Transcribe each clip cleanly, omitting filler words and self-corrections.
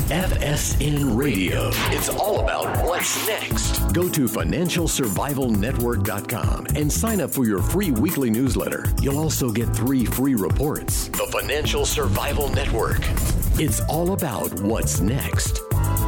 FSN Radio. It's all about what's next. Go to financialsurvivalnetwork.com and sign up for your free weekly newsletter. You'll also get 3 free reports. The Financial Survival Network. It's all about what's next.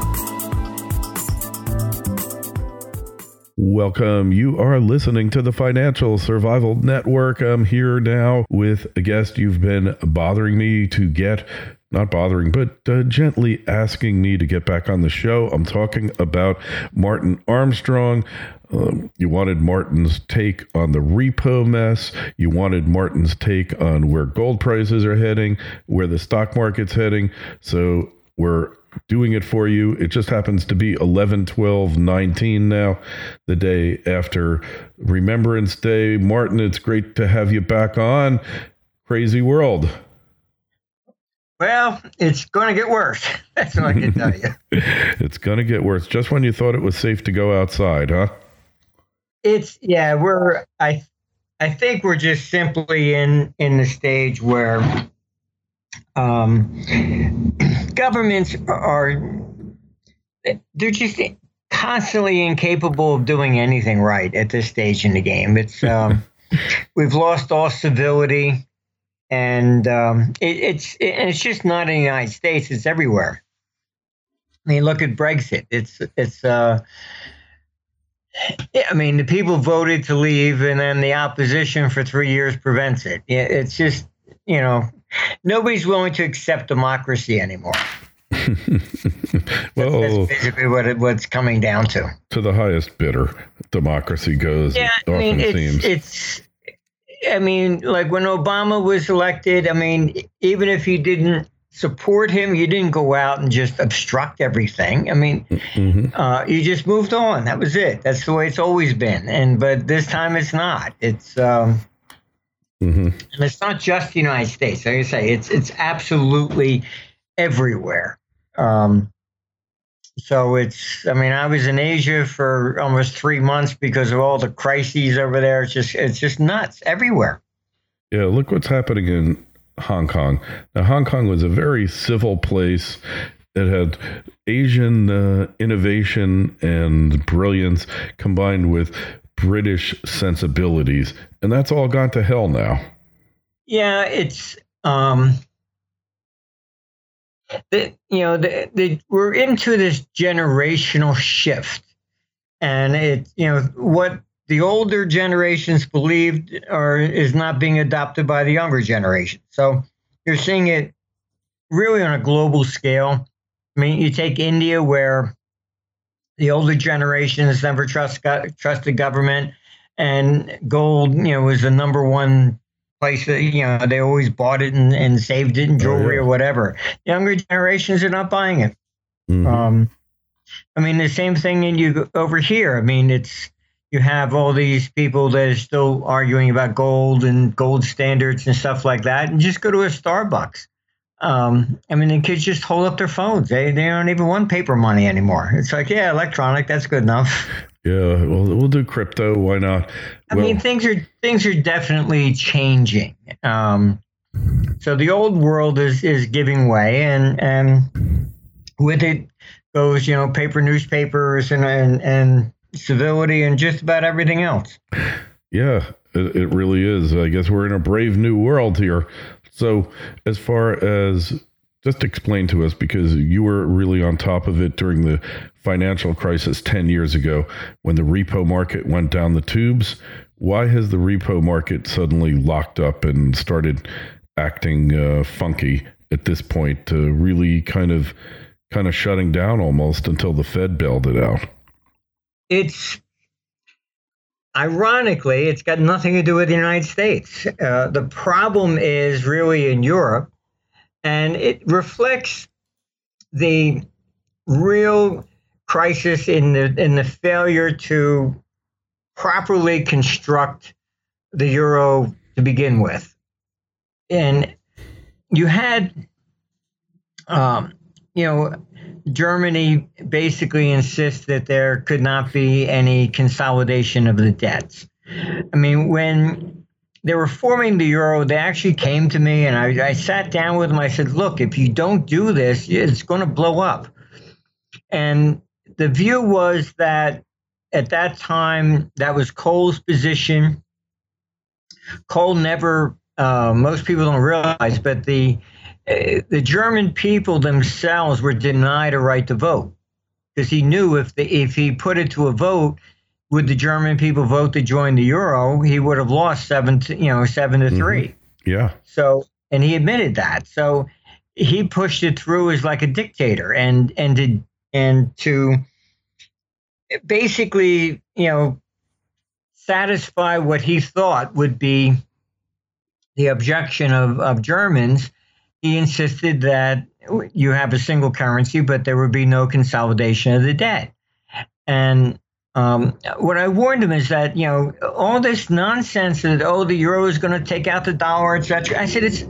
Welcome. You are listening to the Financial Survival Network. I'm here now with a guest you've been bothering me to get, not bothering, but gently asking me to get back on the show. I'm talking about Martin Armstrong. You wanted Martin's take on the repo mess. You wanted Martin's take on where gold prices are heading, where the stock market's heading. So we're doing it for you. It just happens to be 11/12/19 now, the day after Remembrance Day. Martin, it's great to have you back on. Crazy world. Well, it's going to get worse. That's all I can tell you. It's going to get worse. Just when you thought it was safe to go outside, huh? I think we're just simply in the stage where governments they're just constantly incapable of doing anything right at this stage in the game. It's we've lost all civility, and it's just not in the United States. It's everywhere. I mean, look at Brexit. I mean, the people voted to leave, and then the opposition for 3 years prevents it. It's just, nobody's willing to accept democracy anymore. Well, that's basically what's coming down to. To the highest bidder, democracy goes. Yeah, like when Obama was elected, even if you didn't support him, you didn't go out and just obstruct everything. You just moved on. That was it. That's the way it's always been. But this time it's not. It's and it's not just the United States. Like I say, it's absolutely everywhere. So I was in Asia for almost 3 months because of all the crises over there. It's just nuts everywhere. Yeah, look what's happening in Hong Kong. Now, Hong Kong was a very civil place. It had Asian innovation and brilliance combined with British sensibilities, and that's all gone to hell now. Yeah, it's we're into this generational shift, and what the older generations believed is not being adopted by the younger generation. So you're seeing it really on a global scale. I mean, you take India, where the older generations never trusted government, and gold, was the number one place that, they always bought it and saved it in jewelry or whatever. Younger generations are not buying it. The same thing over here. You have all these people that are still arguing about gold and gold standards and stuff like that, and just go to a Starbucks. The kids just hold up their phones. They don't even want paper money anymore. It's like, yeah, electronic, that's good enough. Yeah, well, we'll do crypto. Why not? Things are definitely changing. So the old world is giving way, and with it goes, paper newspapers and civility and just about everything else. Yeah, it really is. I guess we're in a brave new world here. So as far as, just explain to us, because you were really on top of it during the financial crisis 10 years ago when the repo market went down the tubes. Why has the repo market suddenly locked up and started acting funky at this point, really kind of shutting down almost until the Fed bailed it out? Ironically, it's got nothing to do with the United States. The problem is really in Europe, and it reflects the real crisis in the failure to properly construct the euro to begin with. And you had, Germany basically insists that there could not be any consolidation of the debts. When they were forming the euro. They actually came to me, and I sat down with them. I said, look, if you don't do this, it's going to blow up. And the view was that at that time, that was Kohl's position. Kohl never, most people don't realize, but the German people themselves were denied a right to vote, because he knew if he put it to a vote, would the German people vote to join the euro, he would have lost 7 to 3. Mm-hmm. Yeah. So, and he admitted that. So he pushed it through as like a dictator, and to basically, satisfy what he thought would be the objection of Germans. He insisted that you have a single currency, but there would be no consolidation of the debt. And what I warned him is that, all this nonsense that, the euro is going to take out the dollar, etc. I said, it's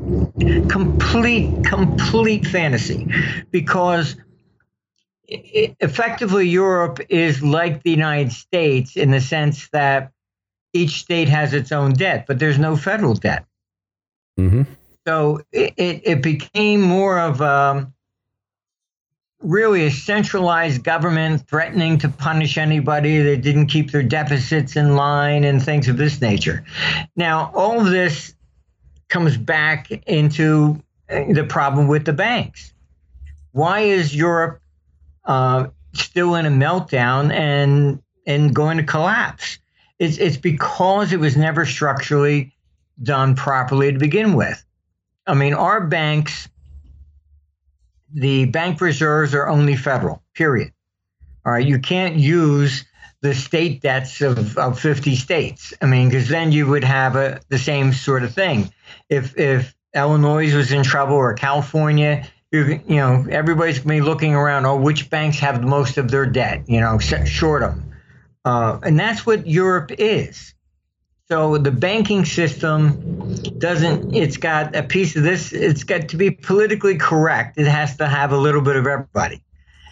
complete fantasy, because effectively Europe is like the United States in the sense that each state has its own debt, but there's no federal debt. Mm-hmm. So it became more of really a centralized government threatening to punish anybody that didn't keep their deficits in line and things of this nature. Now, all of this comes back into the problem with the banks. Why is Europe still in a meltdown and going to collapse? It's because it was never structurally done properly to begin with. I mean, our banks, the bank reserves are only federal, period. All right, you can't use the state debts of 50 states. I mean, because then you would have the same sort of thing. If Illinois was in trouble, or California, everybody's going to be looking around, which banks have the most of their debt, short them. And that's what Europe is. So the banking system it's got a piece of this, it's got to be politically correct. It has to have a little bit of everybody.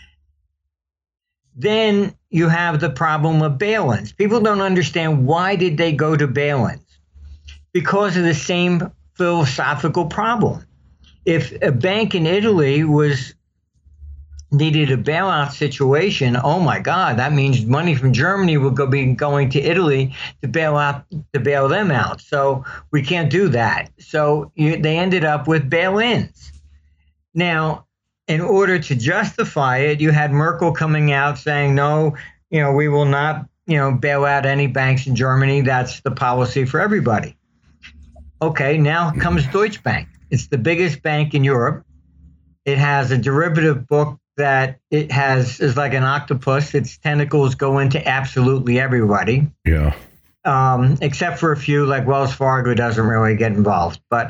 Then you have the problem of bail-ins. People don't understand, why did they go to bail-ins? Because of the same philosophical problem. If a bank in Italy needed a bailout situation, oh my God, that means money from Germany will be going to Italy to bail them out. So we can't do that. So they ended up with bail-ins. Now, in order to justify it, you had Merkel coming out saying, no, we will not, bail out any banks in Germany. That's the policy for everybody. Okay, now comes Deutsche Bank. It's the biggest bank in Europe. It has a derivative book that is like an octopus. Its tentacles go into absolutely everybody. Yeah. Except for a few, like Wells Fargo doesn't really get involved. But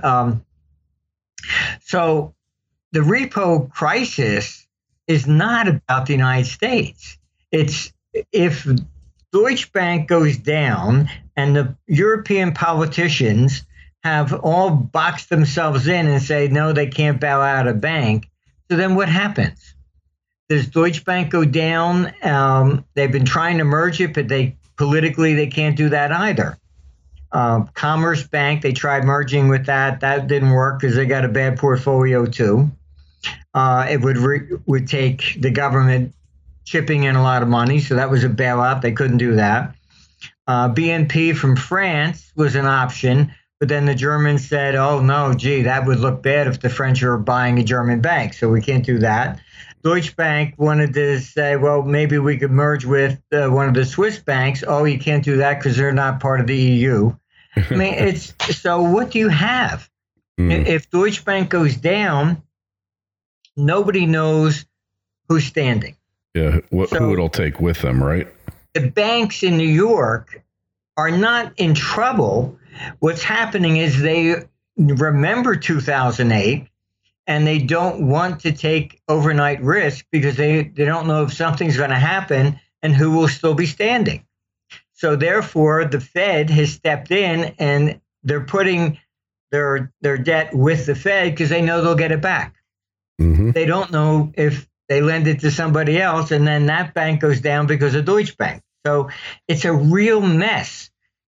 so the repo crisis is not about the United States. It's if Deutsche Bank goes down and the European politicians have all boxed themselves in and say, no, they can't bail out a bank. So then what happens? Does Deutsche Bank go down? They've been trying to merge it, but politically they can't do that either. Commerce Bank, they tried merging with that. That didn't work because they got a bad portfolio too. It would take the government chipping in a lot of money, so that was a bailout. They couldn't do that. BNP from France was an option, but then the Germans said, oh no, gee, that would look bad if the French are buying a German bank, so we can't do that. Deutsche Bank wanted to say, well, maybe we could merge with one of the Swiss banks. Oh, you can't do that because they're not part of the EU. I mean, so what do you have? If Deutsche Bank goes down, nobody knows who's standing. Yeah, who it'll take with them, right? The banks in New York are not in trouble. What's happening is they remember 2008, and they don't want to take overnight risk because they don't know if something's going to happen and who will still be standing. So therefore, the Fed has stepped in and they're putting their debt with the Fed because they know they'll get it back. Mm-hmm. They don't know if they lend it to somebody else and then that bank goes down because of Deutsche Bank. So it's a real mess.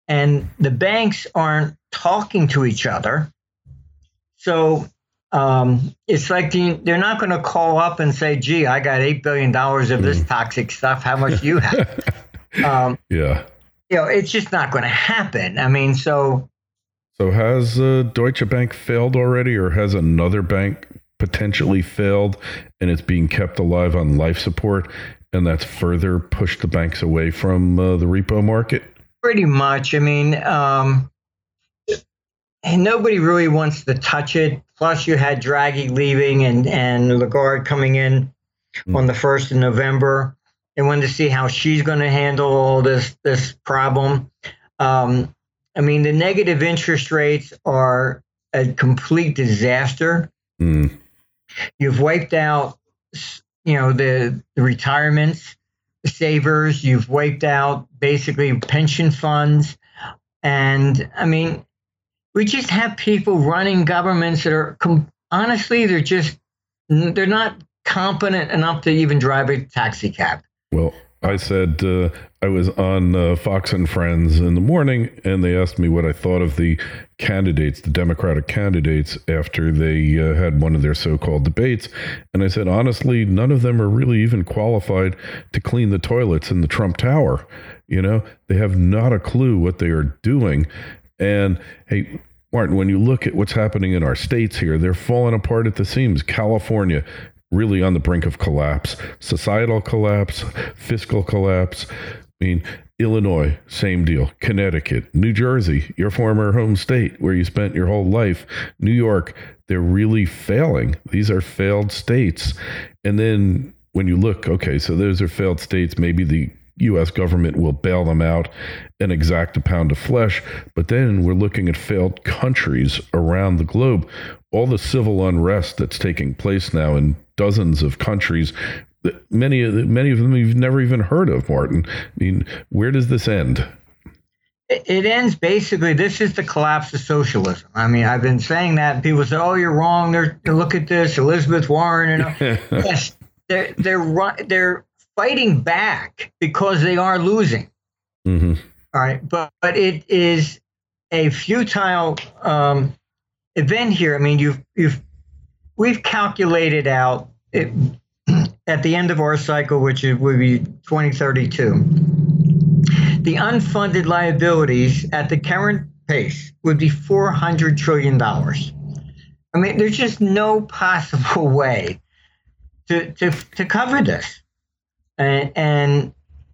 and the banks aren't talking to each other. So it's like they're not going to call up and say, gee, I got $8 billion of this toxic stuff. How much do you have? Yeah. It's just not going to happen. I mean, So has Deutsche Bank failed already, or has another bank potentially failed and it's being kept alive on life support, and that's further pushed the banks away from the repo market? Pretty much. I mean, and nobody really wants to touch it. Plus, you had Draghi leaving and Lagarde coming in on the 1st of November. They wanted to see how she's going to handle all this problem. I mean, the negative interest rates are a complete disaster. You've wiped out, the retirements, the savers. You've wiped out basically pension funds. And I mean, we just have people running governments that are, honestly, they're not competent enough to even drive a taxi cab. Well, I said I was on Fox and Friends in the morning, and they asked me what I thought of the candidates, the Democratic candidates, after they had one of their so-called debates. And I said, honestly, none of them are really even qualified to clean the toilets in the Trump Tower. They have not a clue what they are doing. And hey, Martin, when you look at what's happening in our states here, they're falling apart at the seams. California, really on the brink of collapse, societal collapse, fiscal collapse. I mean, Illinois, same deal. Connecticut, New Jersey, your former home state where you spent your whole life. New York, they're really failing. These are failed states. And then when you look, okay, so those are failed states, maybe the U.S. government will bail them out and exact a pound of flesh. But then we're looking at failed countries around the globe. All the civil unrest that's taking place now in dozens of countries, many of them you've never even heard of, Martin. I mean, where does this end? It ends basically, this is the collapse of socialism. I mean, I've been saying that, and people say, oh, you're wrong. Look at this, Elizabeth Warren. Yes, they're fighting back because they are losing. Mm-hmm. All right, but it is a futile event here. I mean, we've calculated out at the end of our cycle, which would be 2032, the unfunded liabilities at the current pace would be $400 trillion. I mean, there's just no possible way to cover this. And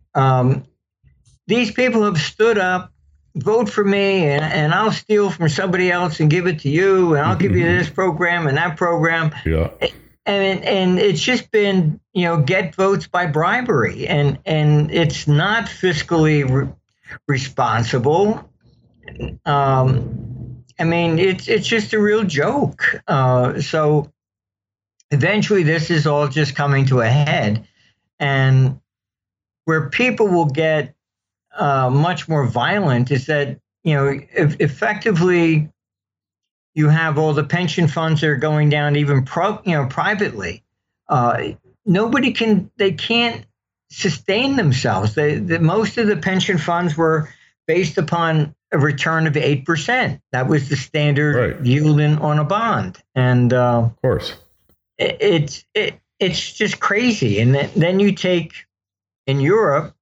these people have stood up, vote for me, and I'll steal from somebody else and give it to you, and I'll give you this program and that program. Yeah. And it's just been, get votes by bribery, and it's not fiscally responsible. I mean, it's just a real joke. So eventually, this is all just coming to a head, and where people will get much more violent is that effectively. You have all the pension funds that are going down, even privately. They can't sustain themselves. Most of the pension funds were based upon a return of 8%. That was the standard yield on a bond, and of course, it's just crazy. And then you take in Europe,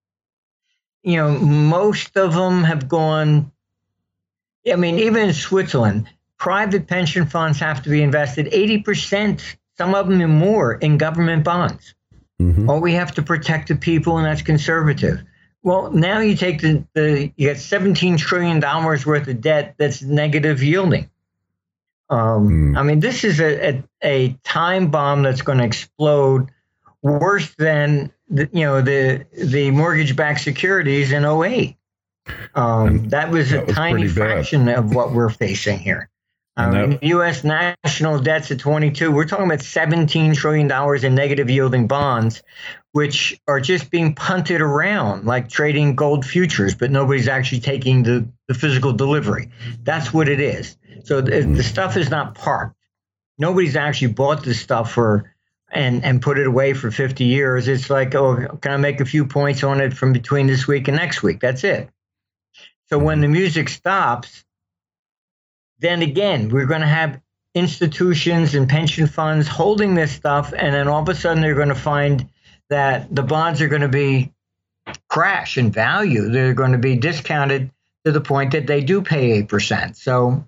most of them have gone. I mean, even in Switzerland. Private pension funds have to be invested 80%, some of them and more, in government bonds. Mm-hmm. Or we have to protect the people, and that's conservative. Well, now you take you get $17 trillion worth of debt that's negative yielding. I mean, this is a time bomb that's going to explode worse than the mortgage-backed securities in 2008. That was a tiny fraction of what we're facing here. U.S. national debt's at 22. We're talking about $17 trillion in negative yielding bonds, which are just being punted around like trading gold futures, but nobody's actually taking the physical delivery. That's what it is. So the stuff is not parked. Nobody's actually bought this stuff and put it away for 50 years. It's like, oh, can I make a few points on it from between this week and next week? That's it. So when the music stops, then again, we're going to have institutions and pension funds holding this stuff. And then all of a sudden they're going to find that the bonds are going to be crash in value. They're going to be discounted to the point that they do pay 8%. So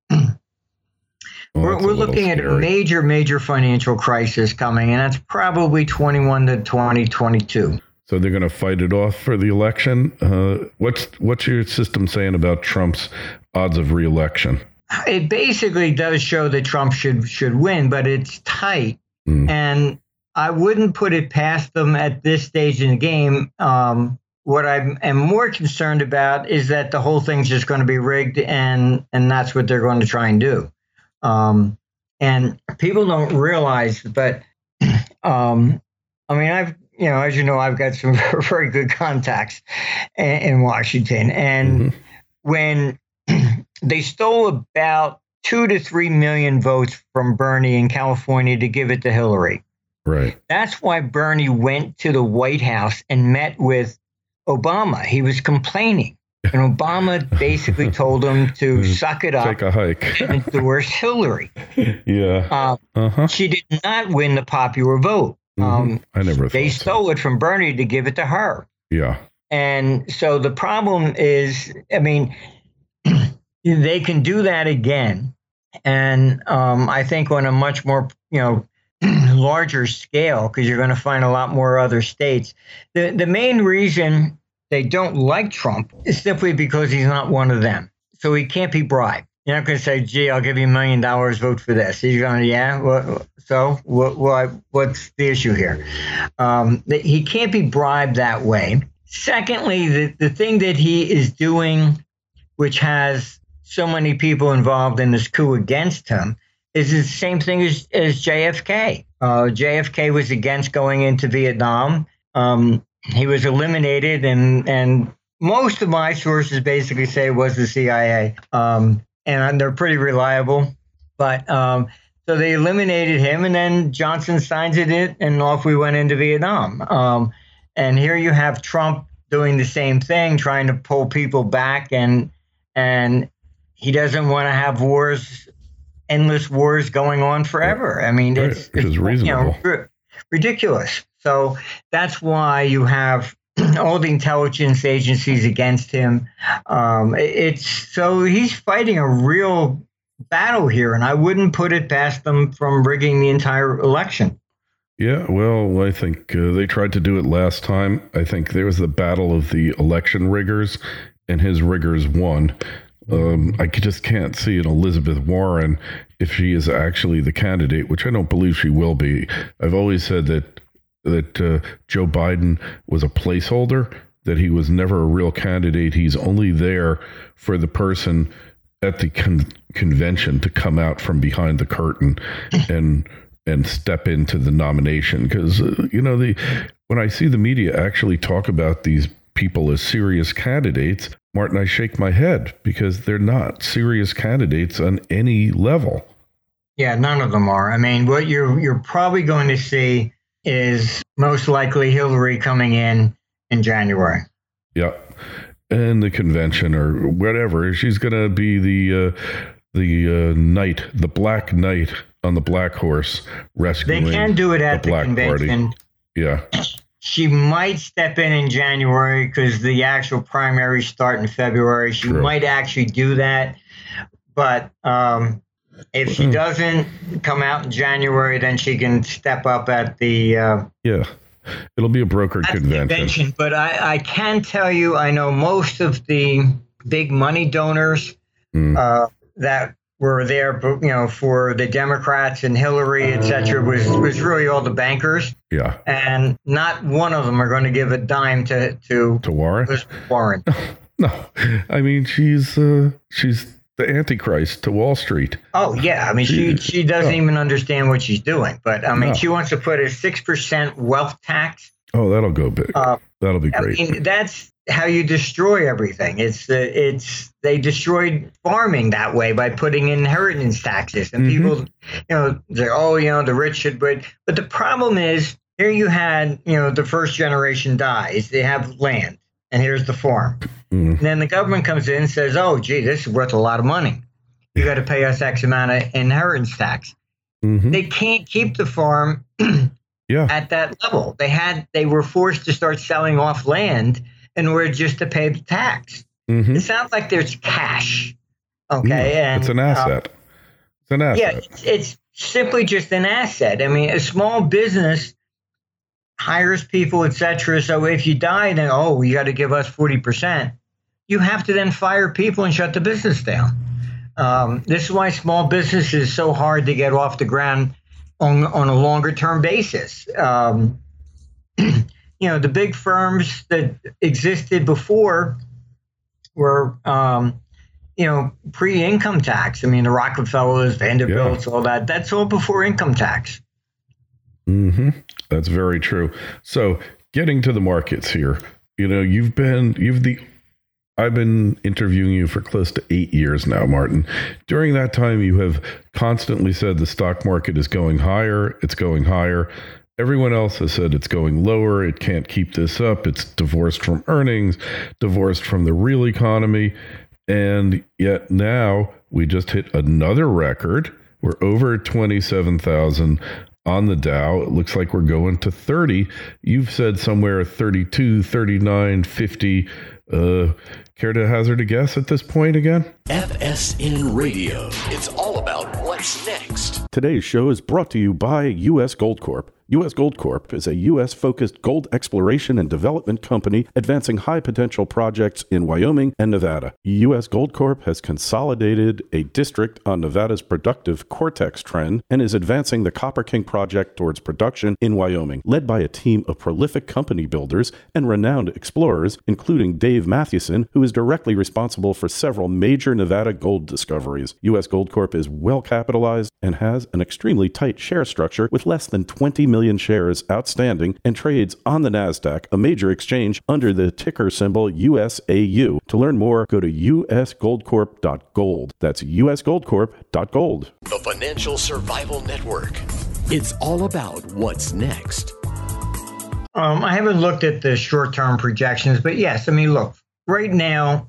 we're looking at a major financial crisis coming, and that's probably 21 to 2022. So they're going to fight it off for the election. What's your system saying about Trump's odds of re-election? It basically does show that Trump should win, but it's tight. And I wouldn't put it past them at this stage in the game. What I am more concerned about is that the whole thing's just going to be rigged, and that's what they're going to try and do. And people don't realize, but I mean, as you know, I've got some very good contacts in Washington, and when they stole about 2 to 3 million votes from Bernie in California to give it to Hillary. Right. That's why Bernie went to the White House and met with Obama. He was complaining. And Obama basically told him to suck it up. Take a hike. And endorse Hillary. Yeah. She did not win the popular vote. I never thought they stole it from Bernie to give it to her. Yeah. And so the problem is, I mean, they can do that again. And I think on a much more, larger scale, because you're going to find a lot more other states. The main reason they don't like Trump is simply because he's not one of them. So he can't be bribed. You're not going to say, gee, I'll give you $1 million, vote for this. He's going, yeah, what's the issue here? He can't be bribed that way. Secondly, the thing that he is doing, which has so many people involved in this coup against him, is the same thing as JFK. JFK was against going into Vietnam. He was eliminated, and most of my sources basically say it was the CIA. And they're pretty reliable. But so they eliminated him, and then Johnson signs it, and off we went into Vietnam. And here you have Trump doing the same thing, trying to pull people back, and he doesn't want to have wars, endless wars going on forever. I mean, it's reasonable. Ridiculous. So that's why you have all the intelligence agencies against him. So he's fighting a real battle here, and I wouldn't put it past them from rigging the entire election. Yeah, well, I think they tried to do it last time. I think there was the battle of the election riggers, and his riggers won. I just can't see an Elizabeth Warren, if she is actually the candidate, which I don't believe she will be. I've always said that Joe Biden was a placeholder, that he was never a real candidate. He's only there for the person at the convention to come out from behind the curtain and step into the nomination. Because, when I see the media actually talk about these people as serious candidates, Martin, I shake my head, because they're not serious candidates on any level. Yeah, none of them are. I mean, what you're probably going to see is most likely Hillary coming in January. Yeah. And the convention or whatever. She's going to be the knight, the black knight on the black horse, rescuing They can do it at the convention. Party. Yeah. She might step in January because the actual primaries start in February. She might actually do that. But if she doesn't come out in January, then she can step up at the... It'll be a brokered convention. But I can tell you, I know most of the big money donors that were there, for the Democrats and Hillary, et cetera, was really all the bankers. Yeah. And not one of them are going to give a dime to Warren. Warren. No, I mean, she's the Antichrist to Wall Street. Oh, yeah. I mean, she doesn't even understand what she's doing. But, I mean, she wants to put a 6% wealth tax. Oh, that'll go big. That'll be great. I mean, that's how you destroy everything. They destroyed farming that way by putting inheritance taxes. And people, say, the rich should. But the problem is, here you had, the first generation dies. They have land. and here's the form. And then the government comes in and says, oh, gee, this is worth a lot of money. You got to pay us X amount of inheritance tax. They can't keep the farm at that level. They were forced to start selling off land in order just to pay the tax. It sounds like there's cash. Okay. And it's an asset. It's an asset. Yeah, it's simply just an asset. I mean, a small business hires people, etc. So if you die, then, you got to give us 40%. You have to then fire people and shut the business down. This is why small business is so hard to get off the ground on a longer term basis. The big firms that existed before were, pre-income tax. I mean, the Rockefellers, Vanderbilts, all that. That's all before income tax. That's very true. So getting to the markets here, I've been interviewing you for close to 8 years now, Martin. During that time, you have constantly said the stock market is going higher. It's going higher. Everyone else has said it's going lower. It can't keep this up. It's divorced from earnings, divorced from the real economy. And yet now we just hit another record. We're over 27,000 on the Dow. It looks like we're going to 30. You've said somewhere 32, 39, 50. Care to hazard a guess at this point again? FSN Radio. It's all about what's next. Today's show is brought to you by U.S. Gold Corp. U.S. Gold Corp is a U.S.-focused gold exploration and development company advancing high-potential projects in Wyoming and Nevada. U.S. Gold Corp has consolidated a district on Nevada's productive Cortex Trend and is advancing the Copper King project towards production in Wyoming, led by a team of prolific company builders and renowned explorers, including Dave Mathewson, who is directly responsible for several major Nevada gold discoveries. U.S. Gold Corp is well capitalized and has an extremely tight share structure with less than 20 million shares outstanding and trades on the NASDAQ, a major exchange under the ticker symbol USAU. To learn more, go to usgoldcorp.gold. That's usgoldcorp.gold. The Financial Survival Network. It's all about what's next. I haven't looked at the short-term projections, but yes, I mean, look, right now,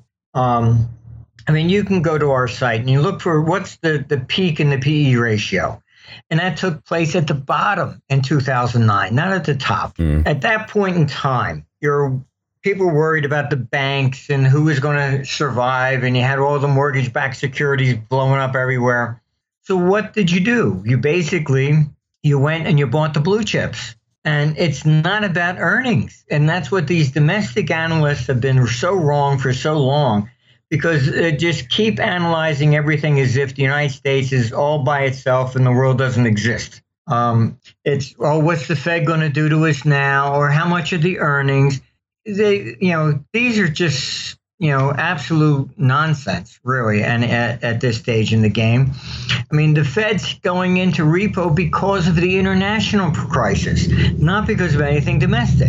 you can go to our site and you look for what's the peak in the PE ratio. And that took place at the bottom in 2009, not at the top. At that point in time, people were worried about the banks and who was going to survive, and you had all the mortgage-backed securities blowing up everywhere. So what did you do? You went and you bought the blue chips. And it's not about earnings. And that's what these domestic analysts have been so wrong for so long, because they just keep analyzing everything as if the United States is all by itself and the world doesn't exist. What's the Fed going to do to us now? Or how much are the earnings? These are just, absolute nonsense, really. And at this stage in the game, I mean, the Fed's going into repo because of the international crisis, not because of anything domestic.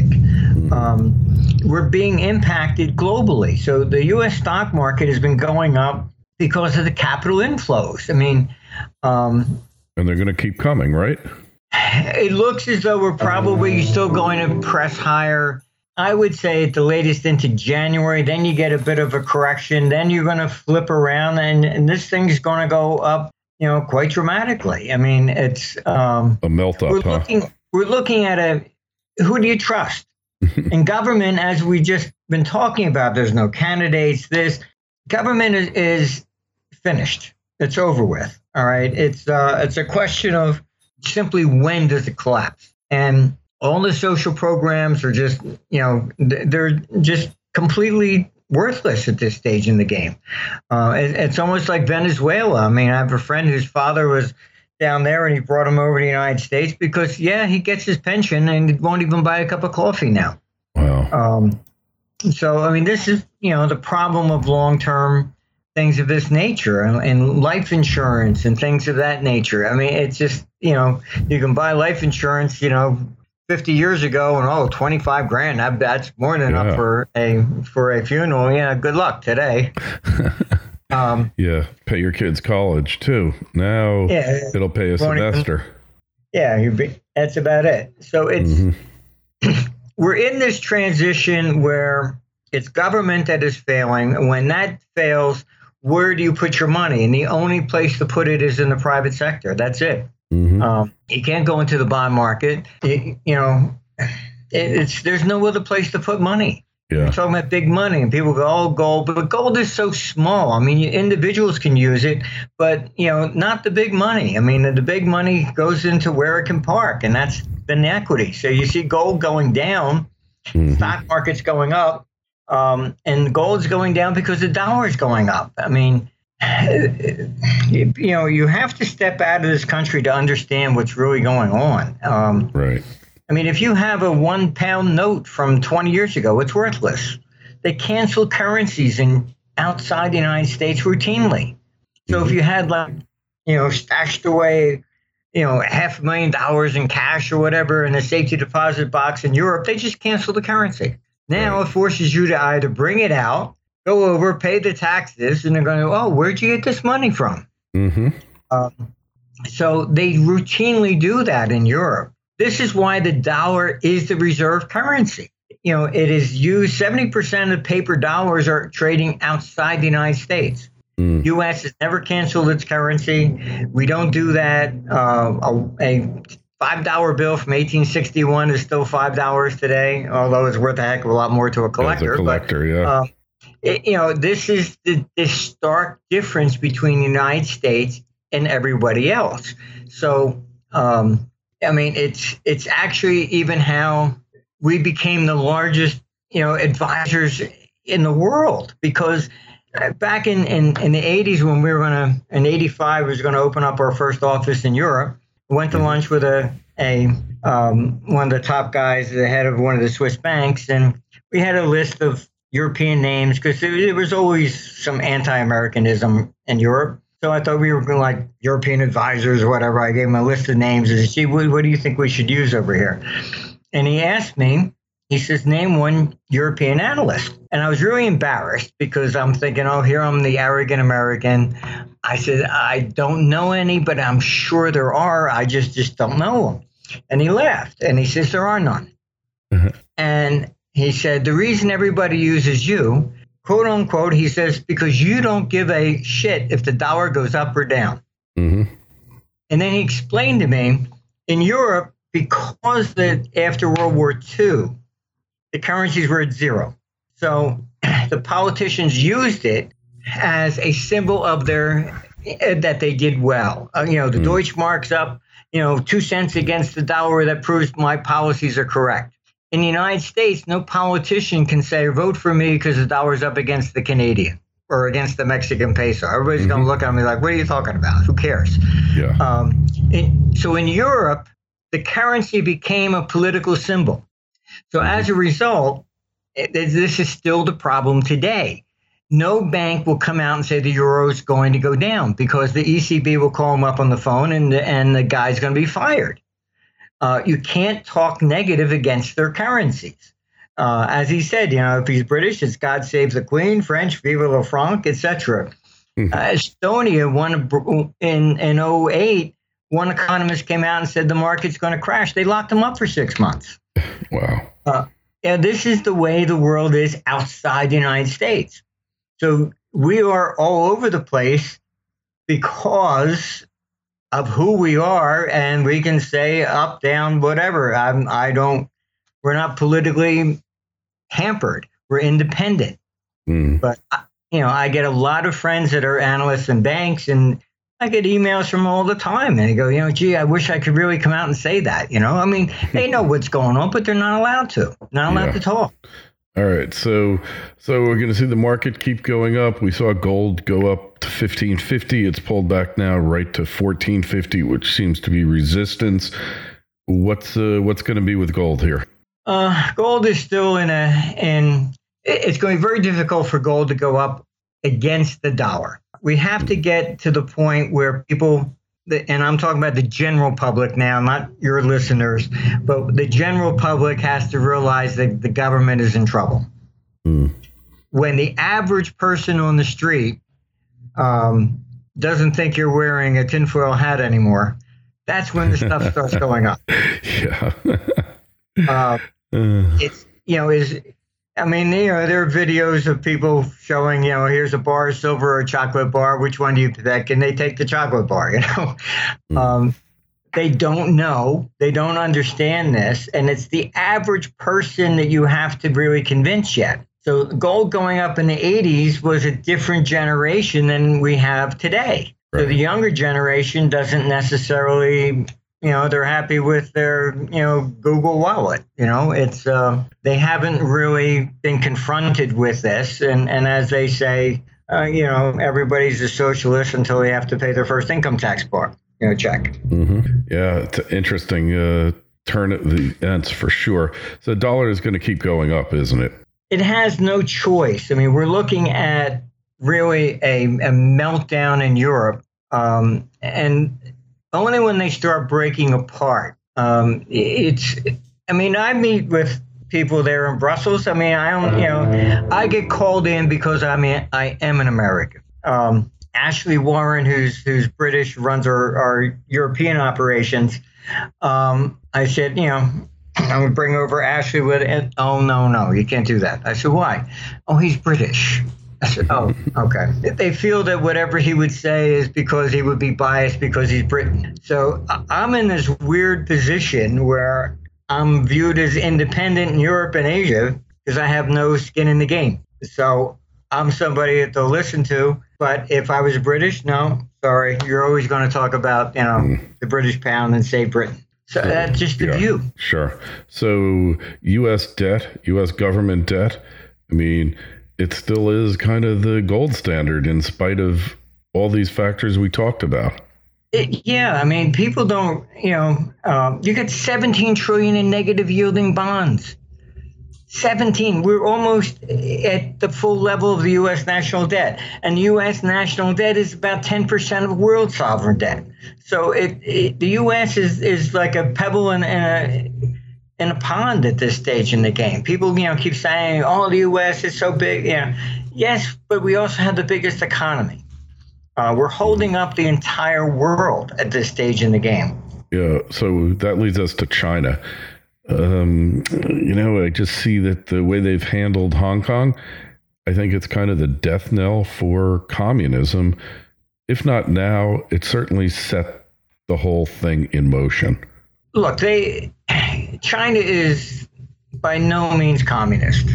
We're being impacted globally. So the U.S. stock market has been going up because of the capital inflows. I mean, and they're going to keep coming, right? It looks as though we're probably still going to press higher. I would say at the latest into January, then you get a bit of a correction. Then you're going to flip around and this thing's going to go up, quite dramatically. I mean, it's a melt up. We're looking at who do you trust? In government, as we just been talking about, there's no candidates. This government is finished. It's over with. All right. It's a question of simply when does it collapse? And all the social programs are just, they're just completely worthless at this stage in the game. It's almost like Venezuela. I mean, I have a friend whose father was down there and he brought him over to the United States because, he gets his pension and he won't even buy a cup of coffee now. Wow. So, I mean, this is, the problem of long-term things of this nature and life insurance and things of that nature. I mean, it's just, you can buy life insurance, 50 years ago and 25 grand, that's more than enough for a funeral. Yeah, good luck today. Pay your kids college too. Now it'll pay a semester. That's about it. So it's we're in this transition where It's government that is failing. And when that fails, where do you put your money? And the only place to put it is in the private sector. That's it. Mm-hmm. You can't go into the bond market. There's no other place to put money. Yeah. We're talking about big money, and people go, oh, gold. But gold is so small. I mean, individuals can use it, but, not the big money. I mean, the big money goes into where it can park, and that's been the equity. So you see gold going down, stock market's going up, and gold's going down because the dollar is going up. I mean, you have to step out of this country to understand what's really going on. Right. I mean, if you have a £1 note from 20 years ago, it's worthless. They cancel currencies outside the United States routinely. So if you had stashed away, $500,000 in cash or whatever in a safety deposit box in Europe, they just cancel the currency. Now it forces you to either bring it out, go over, pay the taxes, and they're going to, oh, where'd you get this money from? Mm-hmm. So they routinely do that in Europe. This is why the dollar is the reserve currency. It is used, 70% of paper dollars are trading outside the United States. U.S. has never canceled its currency. We don't do that. A $5 bill from 1861 is still $5 today, although it's worth a heck of a lot more to a collector. As a collector, yeah. This is the stark difference between the United States and everybody else. So, it's actually even how we became the largest, advisors in the world, because back in the 80s when we were in 85, we was going to open up our first office in Europe. We went to lunch with one of the top guys, the head of one of the Swiss banks, and we had a list of European names because there was always some anti-Americanism in Europe. So I thought we were like European advisors or whatever. I gave him a list of names and said, gee, what do you think we should use over here? And he asked me, he says, name one European analyst. And I was really embarrassed because I'm thinking, oh, here I'm the arrogant American. I said, I don't know any, but I'm sure there are. I just don't know them. And he laughed and he says, there are none. Mm-hmm. And he said, the reason everybody uses you, quote unquote, he says, because you don't give a shit if the dollar goes up or down. Mm-hmm. And then he explained to me, in Europe, because after World War II, the currencies were at zero. So the politicians used it as a symbol of that they did well. The Deutschmark's up, 2 cents against the dollar. That proves my policies are correct. In the United States, no politician can say, vote for me because the dollar's up against the Canadian or against the Mexican peso. Everybody's going to look at me like, what are you talking about? Who cares? Yeah. So in Europe, the currency became a political symbol. So as a result, this is still the problem today. No bank will come out and say the euro is going to go down because the ECB will call them up on the phone and the guy's going to be fired. You can't talk negative against their currencies. As he said, if he's British, it's God save the Queen, French, vive le franc, etc. Estonia won in 2008. One economist came out and said the market's going to crash. They locked them up for 6 months. Wow. This is the way the world is outside the United States. So we are all over the place because of who we are, and we can say up, down, whatever. We're not politically hampered. We're independent. But, I get a lot of friends that are analysts in banks, and I get emails from them all the time. And they go, gee, I wish I could really come out and say that. They know what's going on, but they're not allowed to. Not allowed to talk. All right. So we're going to see the market keep going up. We saw gold go up to 1550. It's pulled back now right to 1450, which seems to be resistance. What's going to be with gold here? Gold is still it's going to be very difficult for gold to go up against the dollar. We have to get to the point where people, and I'm talking about the general public now, not your listeners, but the general public has to realize that the government is in trouble. When the average person on the street doesn't think you're wearing a tinfoil hat anymore, that's when the stuff starts going up. Yeah. It's I mean, there are videos of people showing, here's a bar of silver or a chocolate bar. Which one do you pick? And they take the chocolate bar, They don't know. They don't understand this. And it's the average person that you have to really convince yet. So gold going up in the 80s was a different generation than we have today. Right. So the younger generation doesn't necessarily... they're happy with their, Google wallet. It's they haven't really been confronted with this. And as they say, everybody's a socialist until they have to pay their first income tax check. Mm-hmm. Yeah, it's an interesting turn of the events for sure. So the dollar is going to keep going up, isn't it? It has no choice. I mean, we're looking at really a meltdown in Europe. And only when they start breaking apart. I meet with people there in Brussels. I mean, I get called in because I am an American. Ashley Warren, who's British, runs our European operations. I said, I'm going to bring over Ashley with it. Oh, no, you can't do that. I said, why? Oh, he's British. I said, oh, okay. They feel that whatever he would say is because he would be biased because he's Britain. So I'm in this weird position where I'm viewed as independent in Europe and Asia because I have no skin in the game. So I'm somebody that they'll listen to. But if I was British, no, sorry, you're always going to talk about, the British pound and say Britain. So that's just the view. Sure. So U.S. debt, U.S. government debt, I mean, it still is kind of the gold standard in spite of all these factors we talked about. People don't, you got 17 trillion in negative yielding bonds. 17. We're almost at the full level of the U.S. national debt. And the U.S. national debt is about 10% of world sovereign debt. So the U.S. is like a pebble in a pond at this stage in the game. People, keep saying, oh, the U.S. is so big. Yes, but we also have the biggest economy. We're holding up the entire world at this stage in the game. Yeah, so that leads us to China. I just see that the way they've handled Hong Kong, I think it's kind of the death knell for communism. If not now, it certainly set the whole thing in motion. Look, China is by no means communist.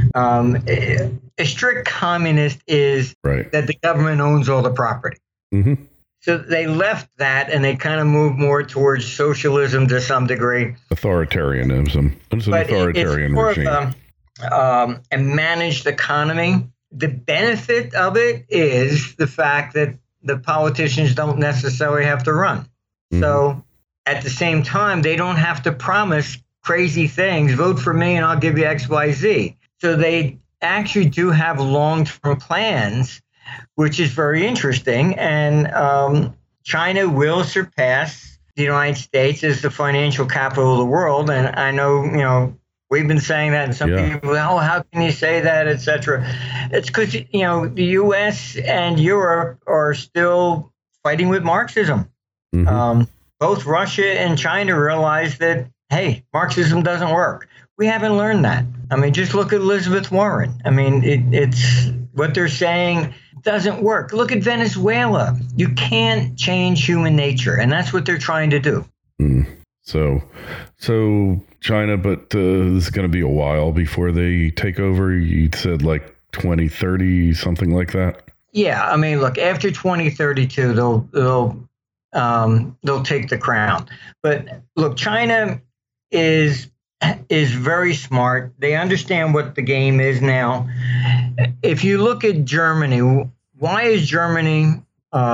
A strict communist is that the government owns all the property. Mm-hmm. So they left that and they kind of moved more towards socialism to some degree. Authoritarianism. It's an authoritarian regime. A managed economy. The benefit of it is the fact that the politicians don't necessarily have to run. Mm-hmm. So at the same time, they don't have to promise crazy things. Vote for me and I'll give you X, Y, Z. So they actually do have long-term plans, which is very interesting. And China will surpass the United States as the financial capital of the world. And I know, we've been saying that, and some people, how can you say that, et cetera? It's because, the U.S. and Europe are still fighting with Marxism. Mm-hmm. Both Russia and China realize that, hey, Marxism doesn't work. We haven't learned that. I mean, just look at Elizabeth Warren. I mean, it's what they're saying doesn't work. Look at Venezuela. You can't change human nature, and that's what they're trying to do. So China, but this is going to be a while before they take over. You said like 2030, something like that. Yeah, I mean, look, after 2032, they'll take the crown. But look, China is very smart. They understand what the game is now. If you look at Germany, why is Germany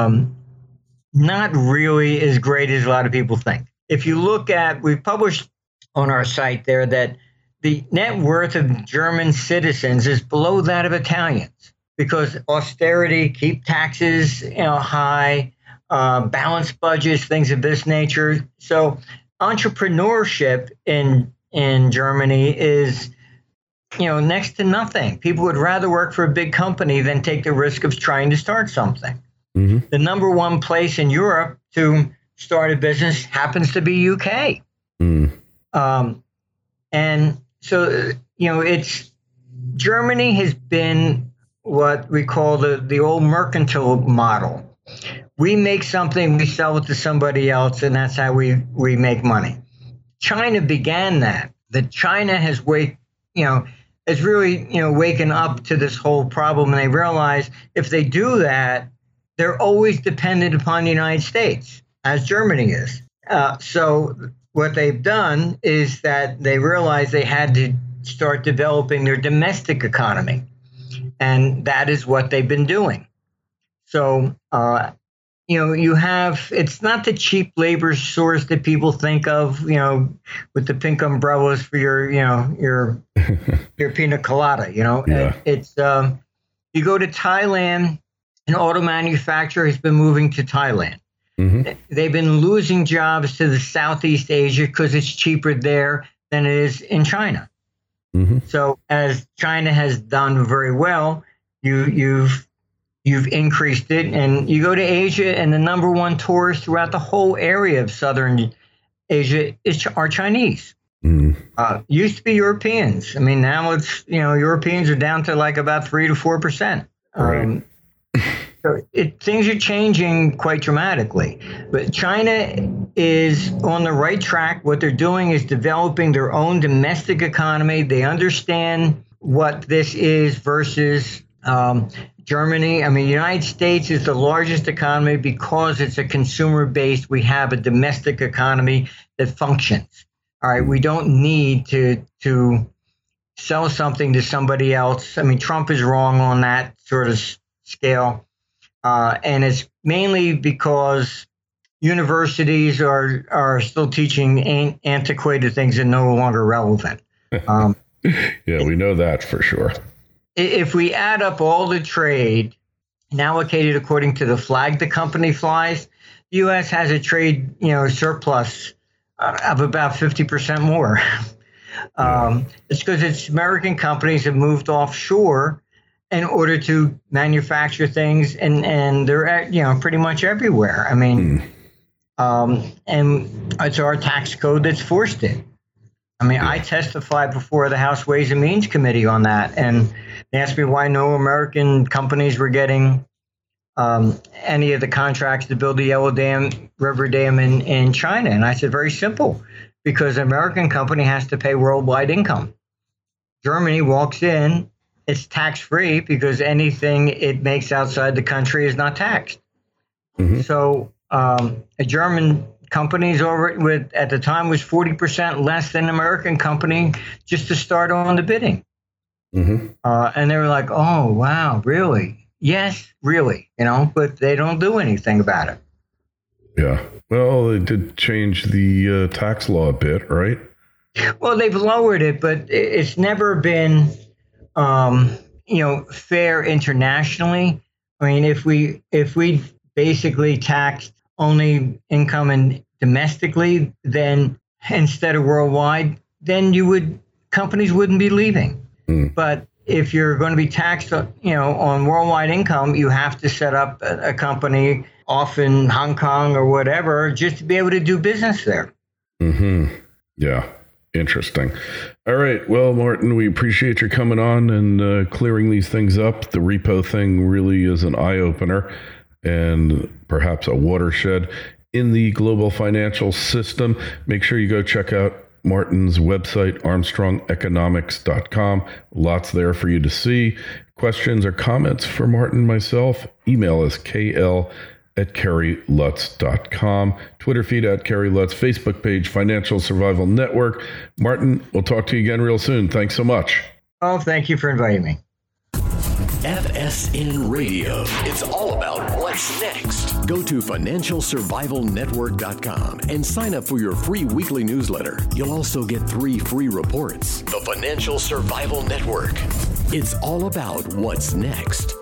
not really as great as a lot of people think? If you look at, we published on our site there that the net worth of German citizens is below that of Italians because austerity, keep taxes high, balanced budgets, things of this nature. So entrepreneurship in Germany is, next to nothing. People would rather work for a big company than take the risk of trying to start something. Mm-hmm. The number one place in Europe to start a business happens to be UK. And so, Germany has been what we call the old mercantile model. We make something, we sell it to somebody else, and that's how we make money. China began that. That China has really waken up to this whole problem, and they realize if they do that, they're always dependent upon the United States, as Germany is. So what they've done is that they realized they had to start developing their domestic economy, and that is what they've been doing. So, you have, it's not the cheap labor source that people think of, with the pink umbrellas for your pina colada, Yeah. It's, you go to Thailand, an auto manufacturer has been moving to Thailand. Mm-hmm. They've been losing jobs to the Southeast Asia because it's cheaper there than it is in China. Mm-hmm. So as China has done very well, you've increased it, and you go to Asia, and the number one tourist throughout the whole area of Southern Asia are Chinese. Mm-hmm. Used to be Europeans. I mean, now it's Europeans are down to like about 3 to 4%. Right. So things are changing quite dramatically. But China is on the right track. What they're doing is developing their own domestic economy. They understand what this is versus Germany. I mean, the United States is the largest economy because it's a consumer based. We have a domestic economy that functions. All right. We don't need to sell something to somebody else. I mean, Trump is wrong on that sort of scale. And it's mainly because universities are still teaching antiquated things that are no longer relevant. Yeah, we know that for sure. If we add up all the trade now allocated according to the flag the company flies, the U.S. has a trade surplus of about 50% more. It's because it's American companies have moved offshore in order to manufacture things, and they're pretty much everywhere. I mean, and it's our tax code that's forced it. I mean, I testified before the House Ways and Means Committee on that, and they asked me why no American companies were getting any of the contracts to build the Yellow River Dam in China. And I said, very simple, because an American company has to pay worldwide income. Germany walks in, it's tax-free because anything it makes outside the country is not taxed. Mm-hmm. So a German company's at the time was 40% less than an American company just to start on the bidding. Mm-hmm. And they were like, oh, wow, really? Yes, really, but they don't do anything about it. Yeah. Well, they did change the tax law a bit, right? Well, they've lowered it, but it's never been fair internationally. I mean, if we basically taxed only income and domestically, then instead of worldwide, then companies wouldn't be leaving. Mm. But if you're going to be taxed, on worldwide income, you have to set up a company off in Hong Kong or whatever just to be able to do business there. Mm-hmm. Yeah. Interesting. All right. Well, Martin, we appreciate your coming on and clearing these things up. The repo thing really is an eye-opener and perhaps a watershed in the global financial system. Make sure you go check out Martin's website, armstrongeconomics.com. Lots there for you to see. Questions or comments for Martin and myself, email us kl@kerrylutz.com, Twitter feed @KerryLutz, Facebook page, Financial Survival Network. Martin, we'll talk to you again real soon. Thanks so much. Oh, thank you for inviting me. FSN Radio. It's all about what's next. Go to financialsurvivalnetwork.com and sign up for your free weekly newsletter. You'll also get 3 free reports. The Financial Survival Network. It's all about what's next.